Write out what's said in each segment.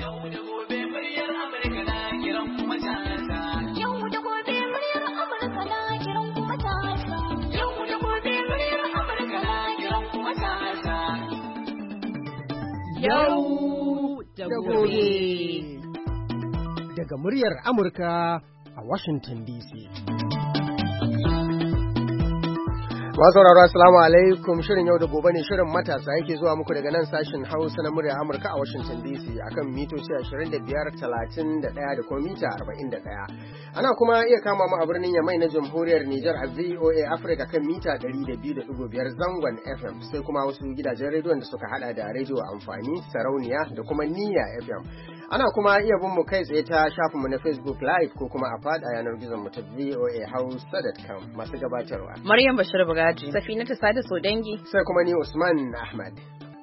Yau da gobe muryar Amurka na kiran kuma matasa. Yau da gobe muryar Amurka na kiran kuma matasa. Yau da gobe muryar Amurka na kiran kuma matasa. Yau da gobe. Daga muryar Amurka a Washington DC. Masauraro assalamu alaikum, shirin yau da gobe ne, shirin matasa yake zuwa muku daga nan sashin Hausa na muryar Amurka a Washington DC akan mitoci 25, 31 da kuma mita 41. Ana kuma iya kama mu a birnin Yamai na Jamhuriyar Nijar a VOA Africa kan mita 102.5 zangon FM, sai kuma wasu gidajen rediyon da suka hada da rediyo amfani, sarauniya da kuma niyya FM. Ana kuma iya bin mu kai tsaye ta shafinmu na Facebook Live ko kuma a fada yanar gizon mu ta voahausa.com. Masu gabatarwa Maryam Bashir Bugaji, Safinatu Sada Sodangi, sai kuma ni Usman Ahmad.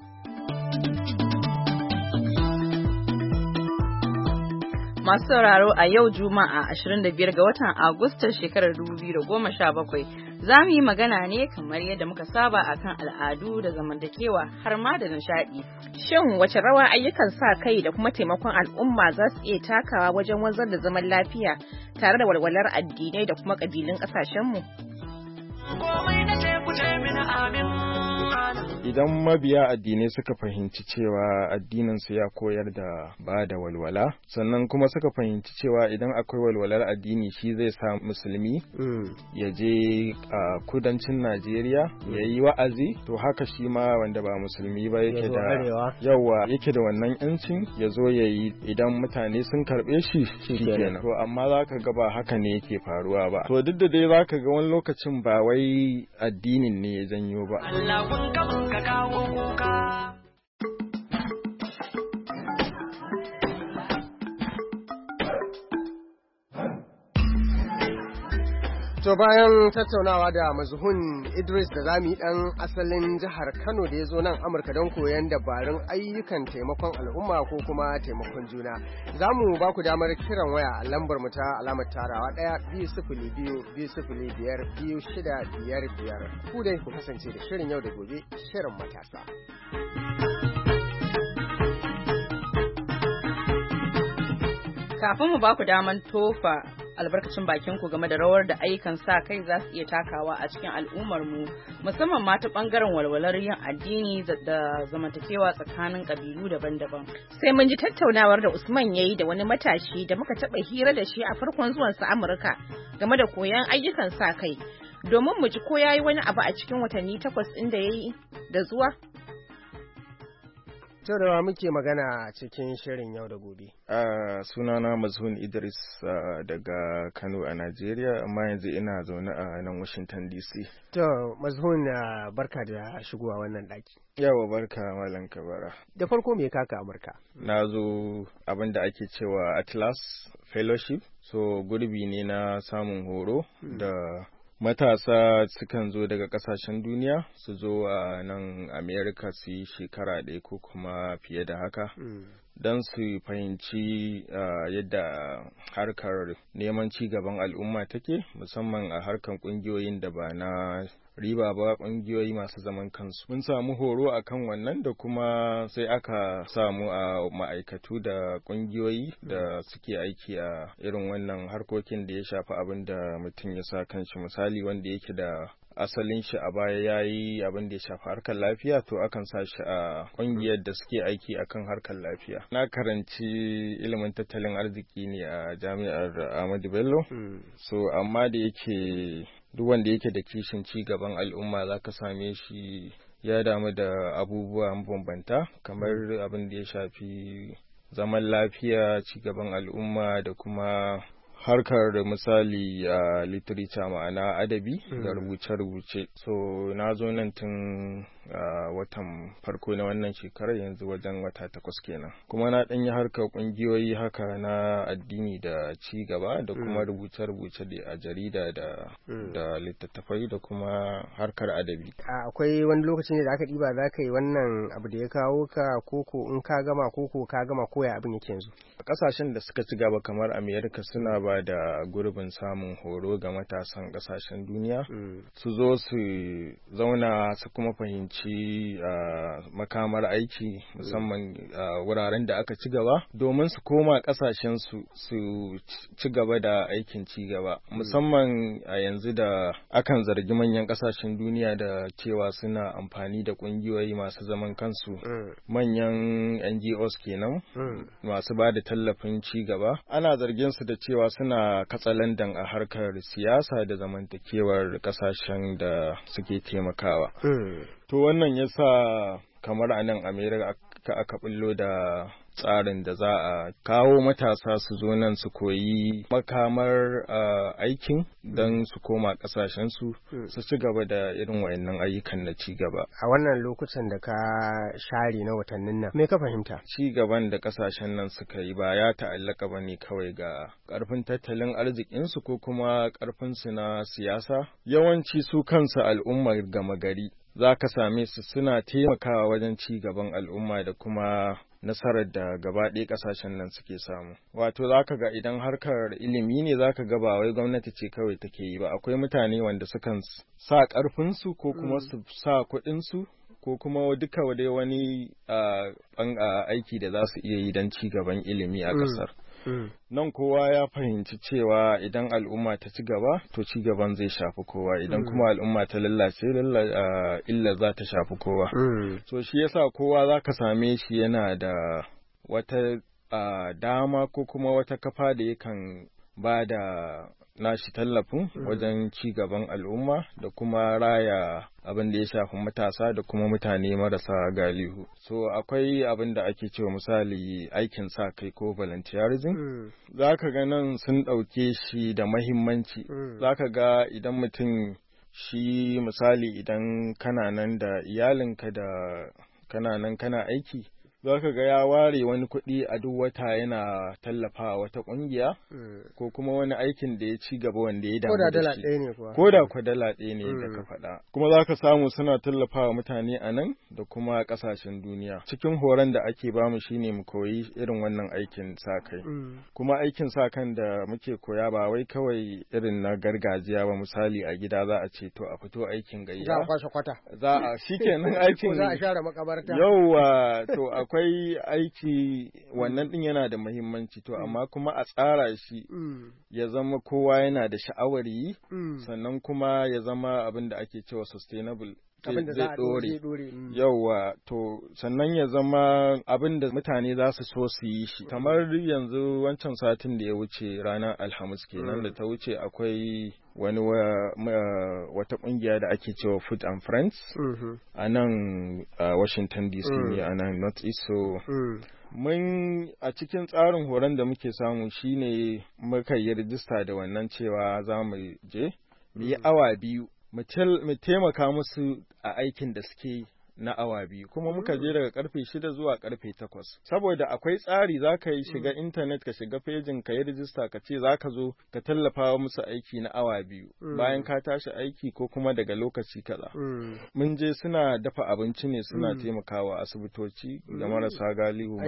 Masu sauraro, a yau Juma'a 25 ga watan Agustan shekarar 2017 za mu yi magana ne kamar yadda muka saba akan al'adu da zamantakewa har ma da nishadi. Shin wace rawa ayyukan sa kai da kuma taimakon al'umma za su iya takawa wajen wanzar da zaman lafiya tare da walwalar addinai da kuma ƙabilun ƙasashenmu? Idan mabiya addinai suka fahimci cewa addininsu ya koyar da ba da walwala, sannan kuma suka fahimci cewa idan akwai walwalar addini shi zai sa musulmi ya je a kudancin Najeriya ya yi wa'azi, to haka shi ma wanda ba musulmi ba yake da wannan yancin ya zo ya yi, idan mutane sun karɓe shi kenan. To amma za ka ga ba haka ne yake faruwa ba. To duk da dai za ka ga wani lokacin ba wai addinin ne ya janyo ba. Allah kun ka kawo kuka. To bayan tattaunawa da Mazhun Idris da zamu yi dan asalin jihar Kano da ya zo nan Amurka don koyon dabarun ayyukan taimakon al'umma ko kuma taimakon juna, zamu ba ku damar kiran waya a lambar mu ta alamar tarawa 1-202-205-2655. Ku dai ku kasance da shirin yau da gobe, shirin matasa. Kafin mu ba ku daman tofa albarkacin bakin ku game da rawar da ayyukan sa kai za su iya takawa a cikin al'ummar mu, musamman ma ta bangaren walwalar yin addini da zamantakewa tsakanin kabilu daban-daban. Sai mun ji tattaunawar da Usman yayi da wani matashi da muka taba hira da shi a farkon zuwan sa Amurka game da koyon ayyukan sa kai, domin mu ji ko yayi wani abu a cikin watanni 8 inda yayi da zuwa. Da muke magana cikin shirin yau da gobe. Sunana Mazhun Idris daga Kano a Najeriya, amma yanzu ina zaune a nan Washington DC. To Mazhun, barka da shigowa wannan daki. Yawa, barka Malam Kabara. Da farko me kaka Amurka? Na zo abin da ake cewa Atlas Fellowship, so gurbi ne na samun horo da matasa sukan zo daga kasashen duniya su zo a nan America su yi shekara ɗaya ko kuma fiye da haka don su fahimci yadda harkar neman ci gaban al'umma take, musamman a harkar ƙungiyoyin da ba na riba ba, ƙungiyoyi masu zaman kansu. Mun samu horo akan wannan da kuma sai aka samu a ma'aikatu da ƙungiyoyi da suke aiki a irin wannan harkokin da ya shafi abin da mutum ya sa kanshi. Misali, wanda yake da asalin shi a baya ya yi abin da ya shafi harkar lafiya, to akan sa shi a ƙungiyar da suke aiki akan harkar lafiya. Na karanci ilimin tattalin arziki ne a jami'ar Ahmadu Bello, so amma da yake duk wanda yake da kishin ci gaban al'umma za ka same shi ya damu da abubuwa mabambanta, kamar abin da ya shafi zaman lafiya, ci gaban al'umma da kuma harkar misali a literature, ma'ana adabi da rubuce-rubuce. So na zo nan tun watan farko na wannan shekarar, yanzu wajen wata 8 kenan. Kuma na ɗan yi harkar ƙungiyoyi haka na addini da ci gaba da kuma rubuce-rubuce a jarida da littattafai da kuma harkar adabi. Akwai wani lokaci ne da aka ɗiba za ka yi wannan abu da ya kawo ka, koko in ka gama koko ka gama, koya abin yake yanzu? Ƙasashen da suka ci gaba kamar Amerika suna ba da gurbin samun horo ga matasan ƙasashen duniya su zo su zauna su kuma fahimci danganci makamar aiki musamman wuraren da aka ci gaba domin su koma ƙasashensu su ci gaba da aikin ci gaba musamman a yanzu da akan zargi manyan ƙasashen duniya da cewa suna amfani da ƙungiyoyi masu zaman kansu manyan NGOs kenan masu ba da tallafin ci gaba ana zargin su da cewa suna katsalandan a harkar siyasa da zamantakewar ƙasashen da suke taimakawa. To wannan yasa kamar a nan America aka bullo da tsarin da za a kawo matasa su zo nan su koyi makamar aikin don su koma kasashensu su ci gaba da irin wayannan ayyukan na ci gaba. A wannan lokutan da ka share na watannin nan, me ka fahimta? Ci gaban da kasashen nan suka yi ba ya ta'allaka ba ne kawai ga ƙarfin tattalin arzikinsu ko kuma ƙarfinsu na siyasa. Yawanci su kansu al'ummar gama gari za ka same su suna taimakawa wajen ci gaban al'umma da kuma nasarar da gaba ɗaya ƙasashen nan suke samu. Wato za ka ga idan harkar ilimi ne za ka ga ba wai gwamnati ce kawai take yi ba, akwai mutane wanda sukan sa ƙarfinsu ko kuma su sa kuɗinsu ko kuma duka dai wani aiki da za su iya yi don ci gaban ilimi a ƙasar. Nan kowa ya fahimci cewa idan al'umma ta ci gaba to ci gaban zai shafi kowa idan kuma al'umma ta lallace illa za ta shafi kowa. So shi yasa kowa za ka same shi yana da wata dama ko kuma wata kafa da yakan ba da nashi tallafin wajen ci gaban al'umma da kuma raya abin da ya shafi matasa da kuma mutane marasa galihu. So akwai abin da ake cewa misali aikin sa kai ko volunteerism. Za ka ga nan sun ɗauke shi da mahimmanci. Za ka ga idan mutum shi misali idan kana nan da iyalinka da kana aiki. Za ka ga ya ware wani kuɗi a duk wata yana tallafawa wata ƙungiya ko kuma wani aikin da ya ci gaba wanda ya damu da shi. Ko da kwa dala ɗaya ne da ka faɗa. Kuma za ka samu suna tallafawa mutane a nan da kuma ƙasashen duniya. Cikin horon da ake bamu shine mu koyi irin wannan aikin sa kai. Kuma aikin sa kan da muke koya ba wai kawai irin na gargajiya ba misali a gida za a ce to a fito aikin gayya. Za a kwashe kwata. Za a shikenan aikin. Za a share makabarta. Yauwa to akwai aiki wannan din yana da muhimmanci to amma kuma a tsara shi ya zama kowa yana da sha'awar yi sannan kuma ya zama abin da ake cewa sustainable abin da za a dore. Yauwa to sannan ya zama abin da mutane za su so su yi shi kamar yanzu wancan satin da ya wuce ranar Alhamis kenan da ta wuce akwai wani wata kungiya da ake cewa Food and Friends a nan Washington DC ne a nan North East. So mun a cikin tsarin horon da muke samu shine muka yi rijista da wannan cewa za mu je mu yi awa biyu mu taimaka musu a aikin da suke na awa biyu kuma muka je daga karfe 6 zuwa karfe 8 saboda akwai tsari za ka yi shiga intanet ka shiga fejin ka yi rijista ka ce za ka zo ka tallafa musu aiki na awa biyu bayan ka tashi aiki ko kuma daga lokaci kaza mun je suna dafa abinci ne suna taimakawa asibitoci da marasa galihu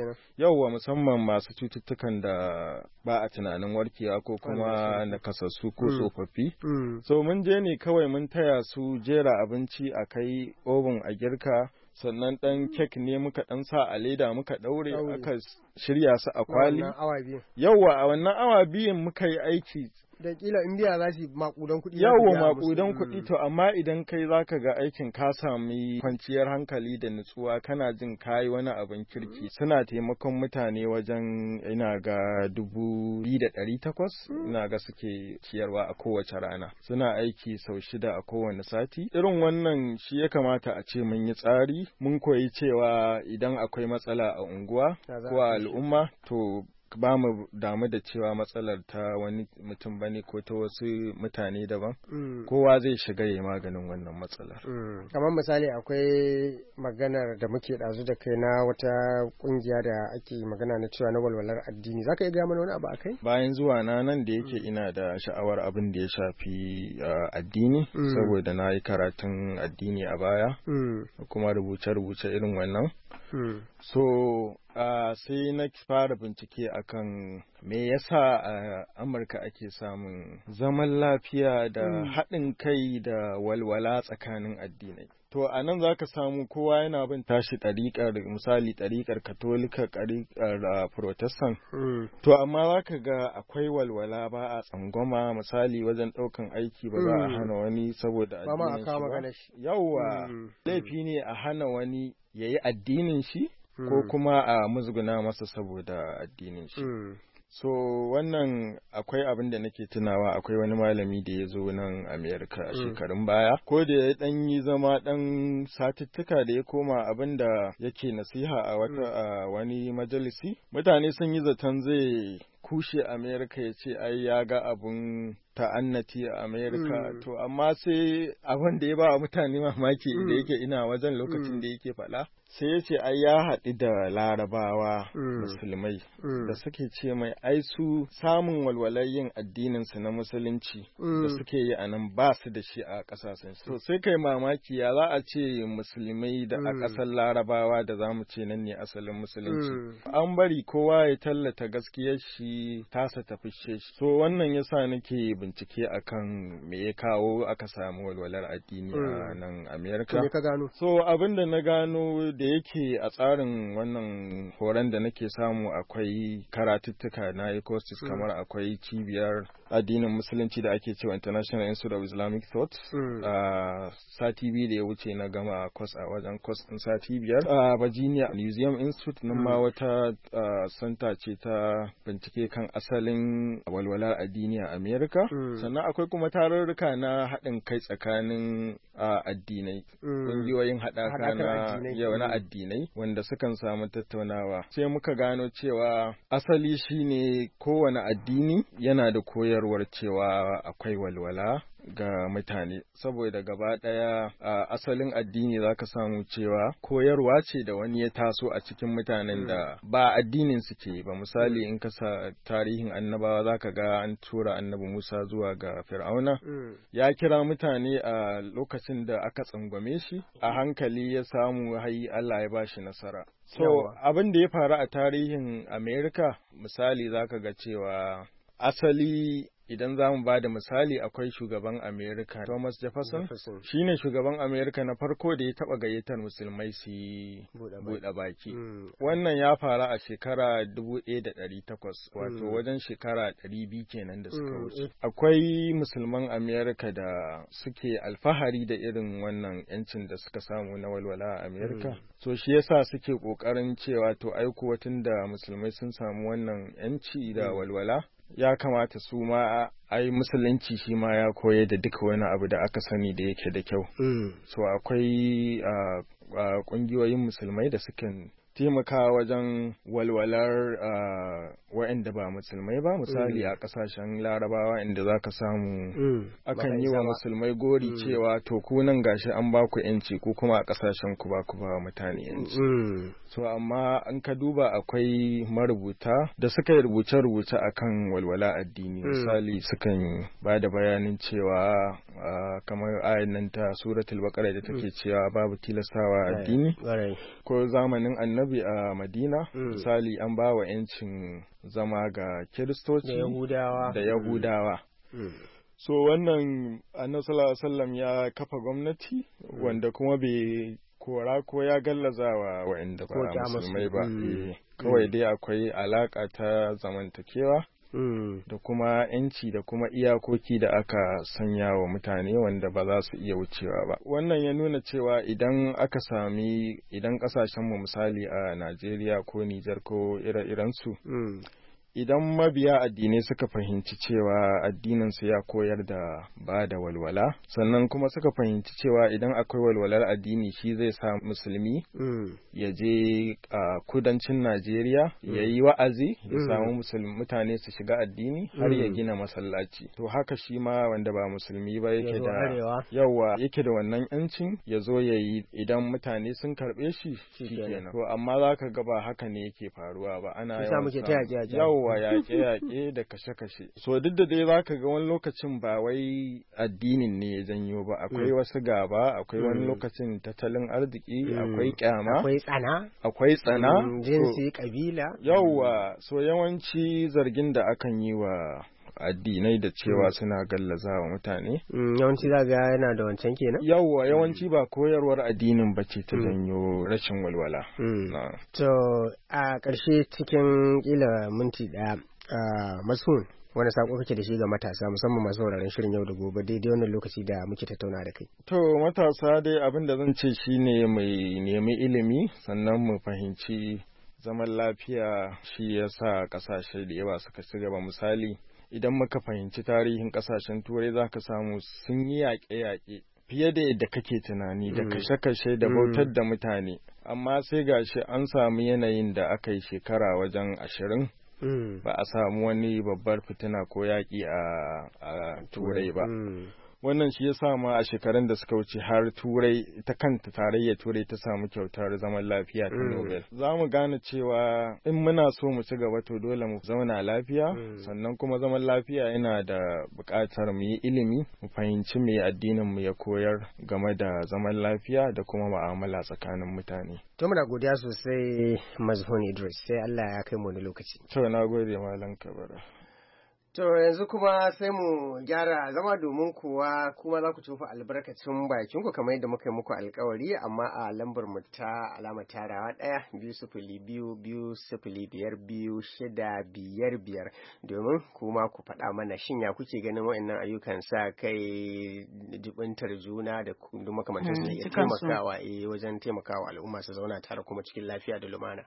musamman masu cututtukan da ba a tunanin warkewa ko kuma nakasassu ko tsofaffi so mun je ne kawai mun taya su jera abinci a kai oven a girka sannan ɗan kek ne muka ɗan sa a leda muka ɗaure aka shirya su a kwali. Yawwa a wannan awa biyun muka yi aiki. Da kila indiya za su yi makudan kuɗi. Yawwa makudan kuɗi to amma idan kai za ka ga aikin ka sami kwanciyar hankali da nutsuwa kana jin kayi wani abin kirki suna taimakon mutane wajen ina ga 2,800 ina ga suke ciyarwa a kowace rana suna aiki sau 6 a kowane sati irin wannan shi ya kamata a ce mun yi tsari mun koyi cewa idan akwai matsala a unguwa ko a al'umma to ba mu damu da cewa matsalar ta wani mutum bane ko ta wasu mutane daban kowa zai shiga yayi maganin wannan matsalar kamar misali akwai maganar da muke dazu da kai na wata kungiya da ake magana na cewa na walwalar addini zaka iya ga mana wani abu akai bayan zuwa na nan da yake ina da sha'awar abin da ya shafi addini saboda na yi karatun addini a baya kuma rubuce-rubuce irin wannan So sai na fara bincike akan me yasa a Amurka ake samun zaman lafiya da haɗin kai da walwala tsakanin addinai. To a nan za ka samu kowa yana bin tashi ɗariƙar, misali ɗariƙar Katolika, ɗariƙar Protestant. To amma za ka ga akwai walwala, ba a tsangwama, misali wajen ɗaukan aiki ba za a hana wani saboda addinin shi ba. Yawwa, laifi ne a hana wani ya yi addinin shi ko kuma a musguna masa saboda addinin shi. So wannan akwai abin da nake tunawa, akwai wani malami da ya zo nan Amerika a shekarun baya, ko da ya dan yi zama dan satuttuka da ya koma abin da yake nasiha a wani majalisi, mutane sun yi zaton zai kushe Amerika ya ce ai ya ga abun ta'annati a Amerika, to amma sai abin da ya ba mutane mamaki da yake ina wajen lokacin da yake faɗa, sai ya ce ai ya haɗu da larabawa musulmai da suke ce mai ai su samun walwalar yin addininsu na musulunci da suke yi a nan ba su da shi a ƙasashen su. To sai kai mamaki ya za a ce musulmai da a ƙasar larabawa da za mu ce nan ne asalin musulunci. An bari kowa ya tallata gaskiyar shi tasa ta fishe shi. So wannan yasa nake bincike akan me ya kawo aka samu walwalar addini a nan Amerika. So abin da na gano da yake a tsarin wannan horon da nake samu akwai karatuttuka na ECOSIS, kamar akwai cibiyar addinin musulunci da ake cewa International Institute of Islamic Thought. Sati biyu da ya wuce na gama kwas a wajen kwas ɗin sati biyar. Virginia Museum Institute nan ma wata santa ce ta bincike kan asalin walwalar addini a Amerika. Sannan akwai kuma tarurruka na haɗin kai tsakanin addinai, ƙungiyoyin haɗaka na addinai wanda sukan samu tattaunawa. Sai muka gano cewa asali shine kowane addini yana da koyarwar cewa akwai walwala ga mutane, saboda gaba ɗaya asalin addini zaka samu cewa koyarwa ce da wani ya taso a cikin mutanen da ba addinin suke ba. Misali in ka sa tarihin annabawa zaka ga an tura annabi Musa zuwa ga Fir'auna, ya kira mutane a lokacin da aka tsangwame shi, a hankali ya samu hayi Allah ya bashi nasara. So abin da ya faru a tarihin Amerika, misali zaka ga cewa asali idan za mu ba da misali, akwai shugaban Amerika Thomas Jefferson, shi ne shugaban Amerika na farko da ya taɓa gayyatar musulmai su yi buɗe baki. Wannan ya faru a shekara 1800, wato wajen shekara 200 kenan da suka wuce. Akwai musulman Amerika da suke alfahari da irin wannan ‘yancin da suka samu na walwala a Amerika. So shi yasa suke ƙoƙarin cewa to aiko tun da musulmai sun samu wannan ‘yanci da walwala, ya kamata su ma ai musulunci shi ma ya koyar da duka wani abu da aka sani da yake da kyau. So akwai ƙungiyoyin musulmai da sukan taimaka wajen walwalar waɗanda ba musulmai ba, misali a ƙasashen larabawa inda za ka samu akan yi wa musulmai gori cewa to ku nan gashi an ba ku yanci, ku kuma a ƙasashen ku ba ku ba mutane yanci. So amma an ka duba akwai marubuta da suka yi rubuce-rubuce akan walwala addini, misali sukan ba da bayanin cewa kamar ayan nan ta suratul baqara da take cewa babu tilastawa addini, ko zamanin annabi a Madina, misali an ba wa ‘yancin zama ga Kiristoci da Yahudawa. So wannan annabi sallallahu alaihi wasallam ya kafa gwamnati wanda kuma bai kora ko ya gallazawa waɗanda ba musulmai ba. Kawai dai akwai alaƙa ta zamantakewa da kuma ‘yanci da kuma iyakoki da aka sanya wa mutane wanda ba za su iya wucewa ba. Wannan ya nuna cewa idan ƙasashenmu misali a Najeriya ko Nijar ko ire-irensu, idan mabiya addinai suka fahimci cewa addininsu ya koyar da ba da walwala, sannan kuma suka fahimci cewa idan akwai walwalar addini shi zai sa musulmi ya je a kudancin Najeriya ya yi wa'azi, ya samu mutane su shiga addini har ya gina masallaci. To haka shi ma wanda ba musulmi ba yake da wannan yancin ya zo ya yi, idan mutane sun karɓe shi kenan. To amma za ka ga ba haka ne yake faruwa ba, ana yawa yaƙe-yaƙe da kashe-kashe. So duk da dai zaka ga wani lokacin ba wai addinin ne ya janyo ba, akwai wasu gaba, akwai wani lokacin tattalin arziki, akwai kyama, akwai tsana, jinsi, kabila. Yawa, so yawanci zargin da akan yi wa addinai da cewa suna gallaza wa mutane. Yawanci za ga yana da wancan kenan? Yawanci ba koyarwar addinin ba ce ta janyo rashin walwala. To a ƙarshe cikin ƙila minti ɗaya, Mas'ud, wani saƙo kake da shi ga matasa musamman masu sauraron shirin yau da gobe daidai wannan lokaci da muke tattauna da kai? To matasa dai abin da zan ce shine mai nemi ilimi sannan mu fahimci zaman lafiya shi yasa ƙasashe da yawa suka ci gaba. Misali, idan muka fahimci tarihin ƙasashen turai za ka samu sun yi yaƙe-yaƙe fiye da yadda kake tunani da kashe-kashe da bautar da mutane, amma sai gashi an samu yanayin da aka yi shekara wajen 20 ba a samu wani babbar fitina ko yaƙi a turai ba. Wannan shi ya sa ma a shekarun da suka wuce har turai ta kanta tarayyar turai ta samu kyautar zaman lafiya ta Nobel. Za mu gane cewa in muna so mu ci gaba to dole mu zauna lafiya, sannan kuma zaman lafiya yana da buƙatar mu yi ilimi, mu fahimci me addinin mu ya koyar game da zaman lafiya da kuma mu'amala tsakanin mutane. To muna godiya sosai Mazhun Idris, sai Allah ya kai mu wani lokaci. To na gode Malam Kabara. To yanzu kuma sai mu gyara zama domin kuwa kuma za ku tofa albarkacin bakinku kamar yadda muka yi muku alkawari, amma a lambar mu ta alamar tarawa 1-2-0-2-0-5-2-6-5-5 domin kuma ku faɗa mana shin ya kuke ganin wa'annan ayyukan sa kai jibintar juna da duk makamantar su ya taimakawa wajen taimakawa al'umma su zauna tare kuma cikin lafiya da lumana.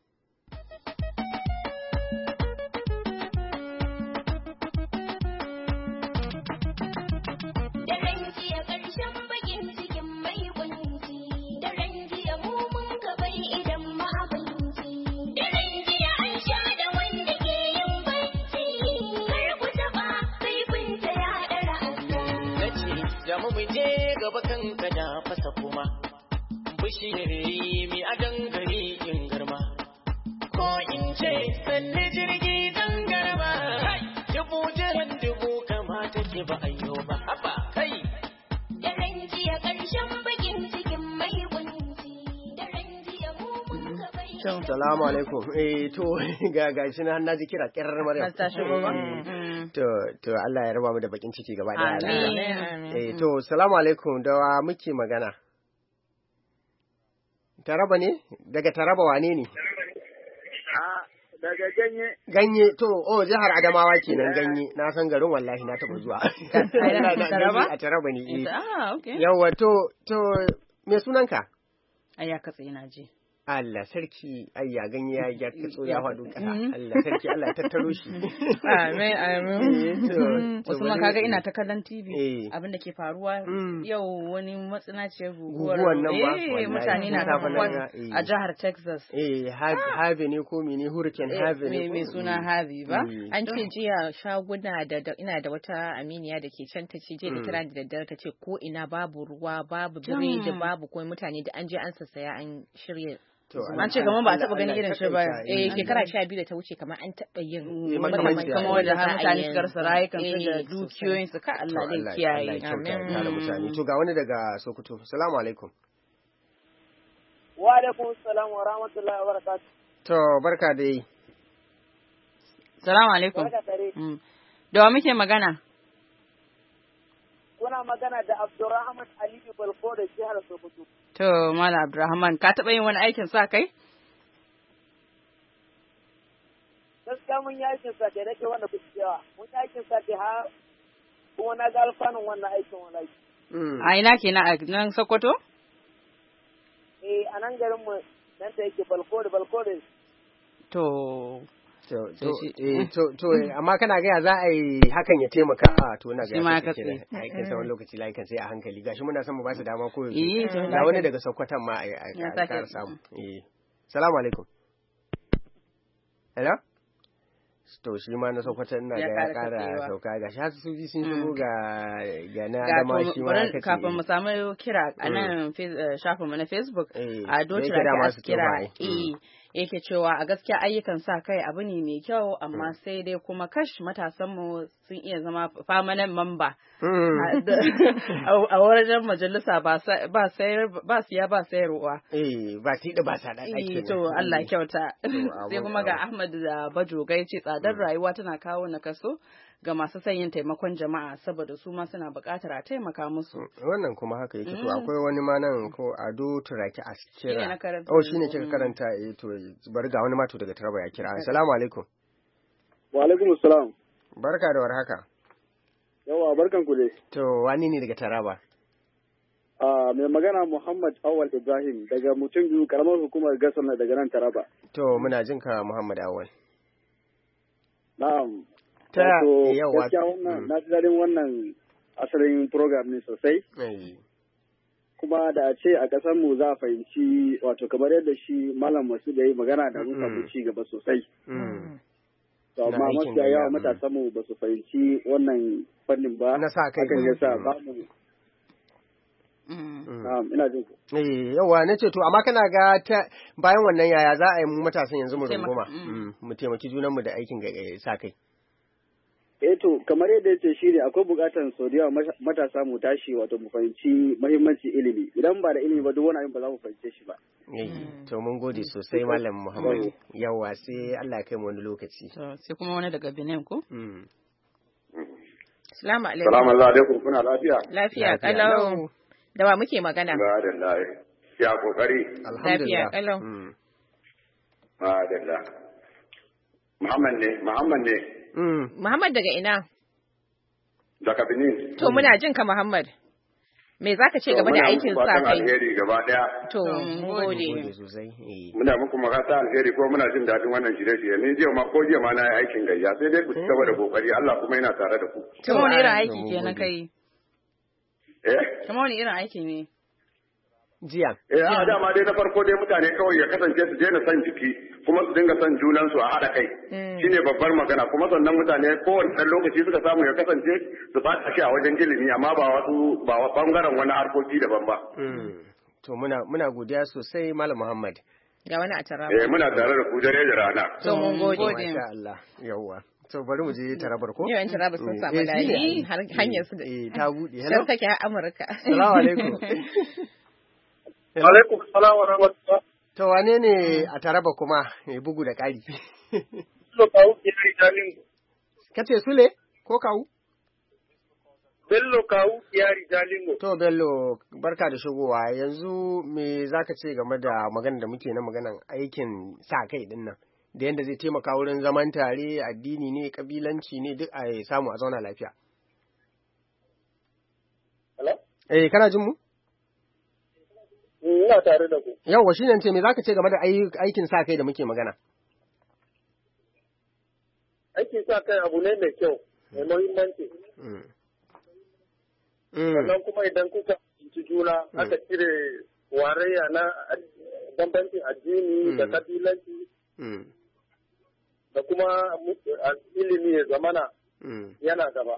Gaba kanka da fasa kuma bishiyar mi a dangare in garma ko in ce sanne jirgi dangarma ya bujiran dubu kamata ke ba ayyo ba haba kai da ranji a ƙarshen bakin cikin mai kunci da ranji a mugun gabai. Salamu alaikum. To gashi na naji kira kirar Maryam. Ta shigo ba. To Allah ya raba mu da bakin ciki gaba daya. Amin. To salamu alaikum, da wa muke magana? Taraba ne? Daga Taraba wane ne? Daga Ganye. Ganye, to, jihar Adamawa kenan Ganye. Na san garin wallahi na taɓa zuwa. Taraba? A Taraba ne. Okay. Yawwa, to, me sunanka? Ayya katse ina ji. Allah sarki, ayya Ganye ya kitso ya faɗo ƙasa. Allah sarki, Allah ya tattaro shi. Amin. Usman kaga ina ta kallon TV abin da ke faruwa yau wani matsinaciyar guguwar nan ba mutane na ta a jihar Texas. Harvey ne ko mene hurricane Harvey ne mai suna Harvey ba. An ce jiya shaguna da ina da wata aminiya da ke can ta ce je da kira da daddare ta ce ko ina babu ruwa babu biredi babu kuma mutane da an je an sassaya an shirya. An ce kamar ba a taɓa ganin irin shi ba. Shekara 12 da ta wuce kamar an taɓa yin kamar wanda har mutane suka rasa rayukansu da dukiyoyinsu ka Allah zai kiyaye. Amin. To ga wani daga Sokoto. Salamu alaikum. Wa alaikum salam wa rahmatullahi wa barakatuh. To barka dai. Salamu alaikum. Da wa muke magana? Kuna magana da Abdurrahman Aliyu Balko da jihar Sokoto. To, Malam Abdurrahman, ka taɓa yin wani aikin sa kai? Gaskiya mun yi aikin sa kai nake wanda kuke yawa. Mun yi aikin sa kai har kuma na ga alfanun wannan aikin wallahi. A ina kenan a nan Sokoto? A nan garin mu nan ta yake Balko da. To, amma kana gaya za a yi hakan ya taimaka to na gaya ka kenan aikin sa wani lokaci layukan sai a hankali gashi muna son mu ba su dama ko ga wani daga Sokoton ma a kar samu. Salamu alaikum. Hello? To shi ma na Sokoton ina ga ya kara sauka gashi har su ji sun shigo ga na Adama shi ma kace kafin mu samu kira a nan shafin mu na Facebook a Dotra da kira yake cewa a gaskiya ayyukan sa kai abu ne mai kyau amma sai dai kuma kash matasanmu sun iya zama permanent member a wajen majalisa ba siya ba sayarwa. Ba tiɗi ba sa ɗaɗa. To Allah kyauta. Sai kuma ga Ahmad da Bajoga ya ce tsadar rayuwa tana kawo nakaso ga masu son yin taimakon jama'a saboda su ma suna buƙatar a taimaka musu. Wannan kuma haka yake to akwai wani ma nan ko Ado Turaki Askira. Shine kika karanta to bari ga wani ma to daga Taraba ya kira. Assalamu alaikum. Wa alaikum assalam. Barka da warhaka. Yawa barkan ku dai. To wani ne daga Taraba? Mai magana Muhammad Awal Ibrahim daga mutum biyu karamar hukumar Gasar daga nan Taraba. To muna jin ka Muhammad Awal. Na'am. Ta yawa. Gaskiya wannan na ji daɗin wannan asalin program ne sosai. Kuma da a ce a ƙasar mu za a fahimci wato kamar yadda shi Malam Masu da yi magana da mun samu ci gaba sosai. To amma mafiya yawa matasan mu ba su fahimci wannan fannin ba. Na sa kai. Hakan yasa ba mu. Ina jin ku. Yawa na ce to amma kana ga bayan wannan yaya za a yi mu matasan yanzu mu runguma mu taimaki junanmu da aikin sa kai. To kamar yadda yace shi ne akwai bukatar sau da yawa matasa mu tashi wato mu fahimci muhimmanci ilimi idan ba da ilimi ba duk wani abin ba za mu fahimce shi ba. To mun gode sosai Malam Muhammad. Yawa sai Allah ya kai mu wani lokaci. Sai kuma wani daga Benin ko? Assalamu alaikum. Assalamu alaikum kuna lafiya? Lafiya kalau. Da wa muke magana? Alhamdulillah. Ya kokari. Lafiya kalau. Alhamdulillah. Muhammad ne. Muhammad daga ina? Daga Benin. To muna jin ka Muhammad. Me za ka ce game da aikin sa kai? Muna alheri gaba daya. To mun gode sosai. Muna muku magata alheri ko muna jin daɗin wannan shirye-shirye. Ni jiya ma na yi aikin gayya sai dai ku ci gaba da kokari Allah kuma yana tare da ku. Kuma wani irin aiki kenan kai? Kuma wani irin aiki ne? Jiya. A dama dai na farko dai mutane kawai ya kasance su daina son jiki kuma su dinga son junansu a haɗa kai. Shine babbar magana kuma sannan mutane kowane ɗan lokaci suka samu ya kasance su ba shi a wajen ilimi amma ba bangaren wani harkoki daban ba. To muna godiya sosai Malam Muhammad. Ga wani a Taraba. Muna tare da ku dare da rana. To mun gode. Masha Allah. Yawwa. To bari mu je Tarabar ko? Yawan Taraba sun samu layi hanyar su da. Ta buɗe. Hello. Sai take a Amurka. Assalamu alaikum. Alaikum salam wa rahmatullah. To wane ne a Taraba kuma mai bugu da ƙari? So kawu Iyari Jalingo. Kace Sule ko kawu? Bello kawu Iyari Jalingo. To Bello barka da shigowa yanzu me zaka ce game da magana da muke na maganan aikin sa kai din nan da yanda zai taimaka wurin zaman tare addini ne kabilanci ne duk a samu a zauna lafiya. Hello? Kana jin mu? Ina tare da ku. Yawwa shine ce me zaka ce game da aikin sa kai da muke magana? Aikin sa kai abu ne mai kyau, mai muhimmanci. Sannan kuma idan kuka fahimci juna aka cire warayya na bambancin addini da kabilanci da kuma ilimi ya zamana yana gaba.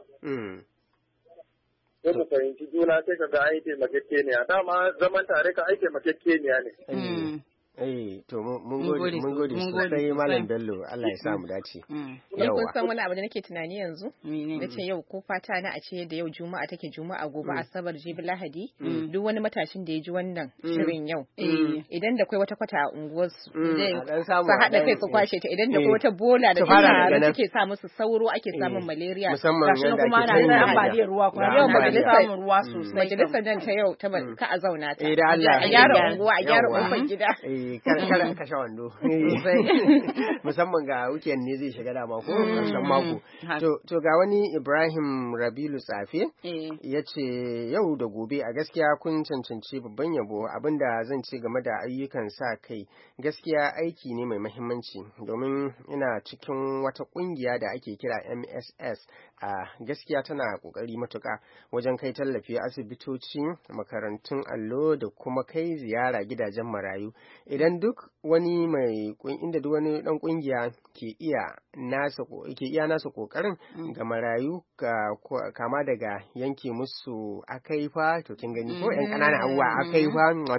Sai mu fahimci juna sai ka ga ai taimakekeniya dama zaman tare ka ai taimakekeniya ne. To mun gode sosai Malam Bello Allah ya sa mu dace. Yau kun san wani abu da nake tunani yanzu? Nace yau ko fata na a ce da yau Juma'a take Juma'a gobe Asabar jibi Lahadi duk wani matashin da ya ji wannan shirin yau idan da kai wata kwata a unguwarsu su haɗa kai su kwashe ta idan da kai wata bola da take sa musu sauro ake samun malaria musamman yanda kuma ake na ambaliyar ruwa kuma yau majalisar ruwa sosai majalisar nan ta yau ta ka a zauna ta da Allah a gyara unguwa a gyara kofar gida kada kashe wando musamman ga weekend ne zai shiga dama ko ƙarshen mako to ga wani Ibrahim Rabilu Tsafe ya ce yau da gobe a gaskiya kun cancanci babban yabo abinda zan ce game da ayyukan sa kai gaskiya aiki ne mai mahimmanci domin ina cikin wata kungiya da ake kira MSS a gaskiya tana kokari matuka wajen kai tallafi asibitoci makarantun allo da kuma kai ziyara gidajen marayu idan duk wani inda duk wani dan kungiya ke iya nasa kokarin ga marayu kama daga yanke musu akaifa to kin gani ko yan kananan abubuwa akaifa wato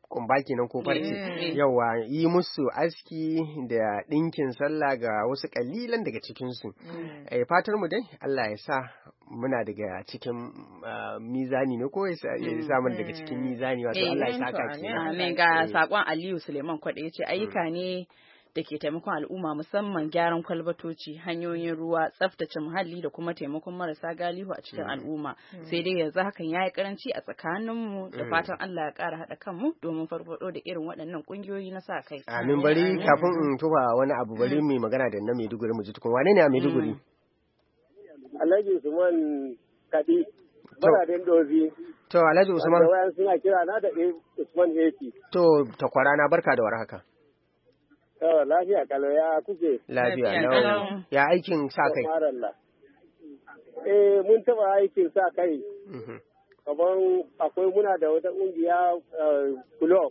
kumba kenan ko farce yawa yi musu aski da ɗinkin sallah ga wasu kalilan daga cikin su fatar mu dai Allah ya sa muna daga cikin mizani ne ko ya sa mun daga cikin mizani wato Allah ya saka amin. Ga sakon Aliyu Suleiman Kwade yace ayyuka ne da ke taimakon al'umma musamman gyaran kwalbatoci, hanyoyin ruwa, tsaftace muhalli da kuma taimakon marasa galihu a cikin al'umma. Sai dai yanzu hakan yayi karanci a tsakaninmu da fatan Allah ya ƙara haɗa kanmu domin farfado da irin waɗannan ƙungiyoyi na sa kai. Amin. Bari kafin in tuba wani abu bari mu magana da na Maiduguri mu ji tukun wane ne a Maiduguri? Alhaji Usman Kadi Baradin Dozi. To Alhaji Usman. Da wayan suna kira na da Usman Eki. To takwara na barka da warhaka. Lafiya kalau ya kuke? Lafiya lau. Ya aikin sa kai? Mun taba aikin sa kai. Kaman akwai muna da wata ƙungiya club.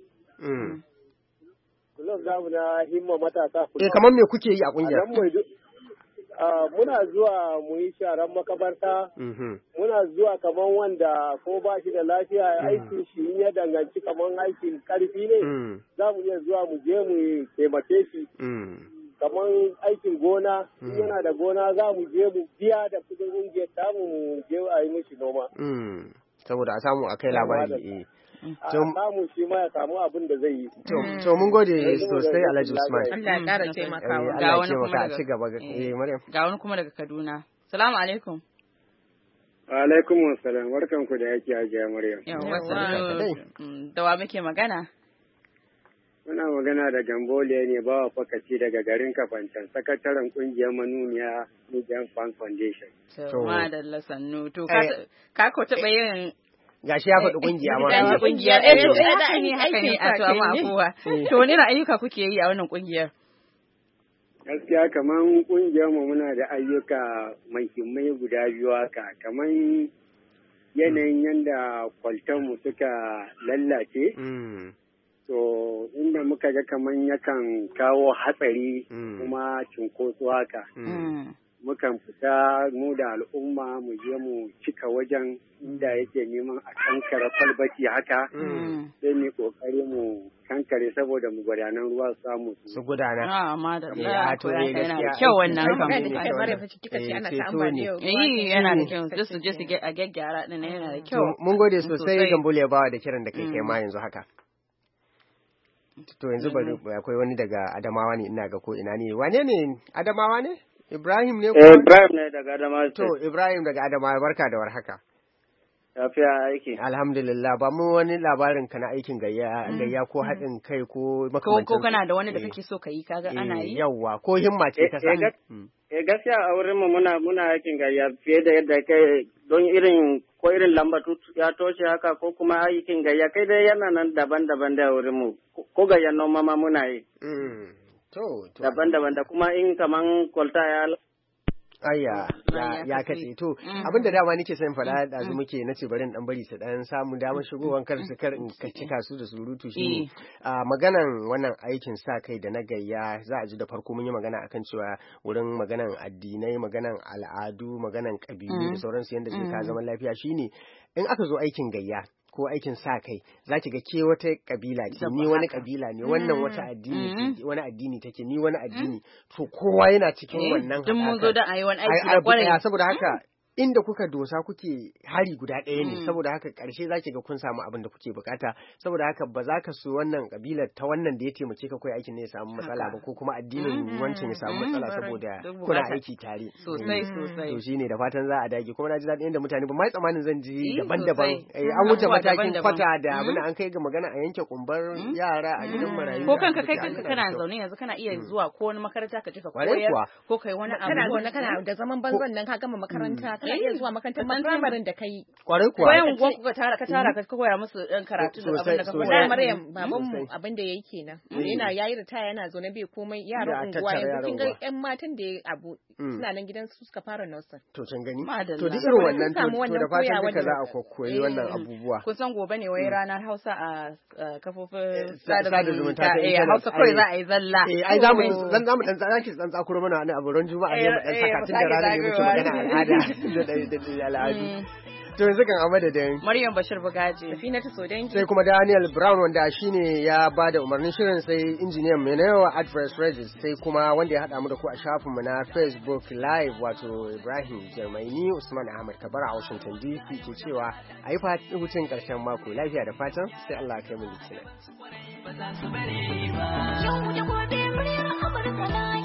Club za mu na himma matasa. Kaman me kuke yi a ƙungiyar? Muna zuwa mu yi sharan makabarta. Muna zuwa kaman wanda ko ba shi da lafiya aikin shi in ya danganci kaman aikin karfi ne. Za mu iya zuwa mu je mu taimake shi. Kaman aikin gona, in yana da gona za mu je mu biya da kudin ƙungiyar tamu mu je a yi mishi noma. Saboda a samu a kai labari. A samu shi ma ya samu abin da zai yi. To mun gode sosai Alhaji Usman. Allah ya ƙara taimakawa. Ga wani kuma daga ci gaba Maryam. Ga wani kuma daga Kaduna. Salamu alaikum. Alaikum assalam. Barkan ku da yake ajiya Maryam. Da wa muke magana? Muna magana da Gamboliya ne bawa fakaci daga garin Kafancan, sakataren kungiyar manuniya Nigerian Fan Foundation. To madalla sannu. To ka ko taɓa yin gashi ya faɗi kungiya ma. Ya kungiya. To da ne haka ne a to amma kowa. To wani ayyuka kuke yi a wannan kungiyar? Gaskiya kaman kungiyar mu muna da ayyuka muhimmai guda biyu haka, kaman yanayin yanda kwaltan mu suka lallace. To inda muka ga kaman yakan kawo hatsari kuma cinkoso haka. Mukan fita mu da al'umma mu je mu cika wajen inda yake neman a kankare kwalbati haka sai mu kokari mu kankare saboda mu gudanar ruwa samu su gudana. Amma da ya to yana kyau wannan kan. Ana samu yana da kyau su je su a gyaggyara din yana da kyau. Mun gode sosai Gambole ya bawa da kiran da kai ma yanzu haka. To yanzu bari akwai wani daga Adamawa ne ina ga ko ina ne. Wane ne Adamawa ne? Ibrahim ne? Ibrahim ne daga Adamawa. To Ibrahim daga Adamawa barka da warhaka. Lafiya aiki. Alhamdulillah ba mu wani labarin ka na aikin gayya ko haɗin kai ko makamancin. Ko kana da wani da kake so ka yi kaga ana yi? Yawwa ko himma ce ka sani. Gaskiya a wurin mu muna aikin gayya fiye da yadda kai don irin ko irin lambatu ya toshe haka ko kuma aikin gayya kai dai yana nan daban-daban da wurin mu ko gayyan noma ma muna yi. Daban-daban da kuma in kaman kwalta ya ya katse to abinda dama nake son faɗa da muke nace bari dan bari su dan samu damar shigowan kar in cika su da surutu shine maganan wannan aikin sa kai da na gayya za a ji da farko mun yi magana akan cewa wurin maganan addinai maganan al'adu maganan kabilu da sauransu yanda zai ka zaman lafiya shine in aka zo aikin gayya ko aikin sa kai za ki ga ke wata kabila ce ni wani kabila ne wannan wata addini wani addini take ni wani addini to kowa yana cikin wannan duk mun zo da ayi wani aiki da kwarai saboda haka inda kuka dosa kuke hari guda ɗaya ne saboda haka ƙarshe za ki ga kun samu abin da kuke bukata saboda haka ba za ka so wannan kabilar ta wannan da ya taimake ka kai aikin ne ya samu matsala ba ko kuma addinin wancan ya samu matsala saboda kuna aiki tare sosai to shine da fatan za a dage kuma na ji daɗin yadda mutane ba mai tsammanin zan ji daban-daban an wuce matakin kwata da abin an kai ga magana a yanke kumbar yara a gidan marayu ko kanka kai kanka kana zaune yanzu kana iya zuwa ko wani makaranta ka je ka koyar ko kai wani abu kana da zaman banzan nan ka gama makaranta kana iya zuwa makarantar firamaren da kai kwarai kuwa koyan gwan ka tara ka koya musu dan karatu da abin da ka koya Maryam baban mu abin da yayi kenan yayi ritaya yana zo na bai komai yaran unguwa yanzu kin ga ƴan matan da abu suna nan gidan su suka fara nausa to can gani to duk irin wannan to da fatan duka za a koyi wannan abubuwa kun san gobe ne wai ranar Hausa a kafofin sada zumunta ta Hausa kawai za a yi zalla ai za mu dan tsakuro mana ne a buron juma'a ne mu dan saka tun da ranar ne muke magana al'ada da al'adu To yanzu kan a madadin Maryam Bashir Bugaji, Safina ta Sodanki, sai kuma Daniel Brown wanda shine ya bada umarnin shirin, sai injiniyan mai nawa Adverse Regis, sai kuma wanda ya haɗa mu da ku a shafinmu na Facebook Live wato Ibrahim Jermaini Usman Ahmad Kabara a Washington DC ke cewa a yi hutun ƙarshen mako lafiya da fatan sai Allah ya kai mu litinin. Yau da gobe muryar Amurka na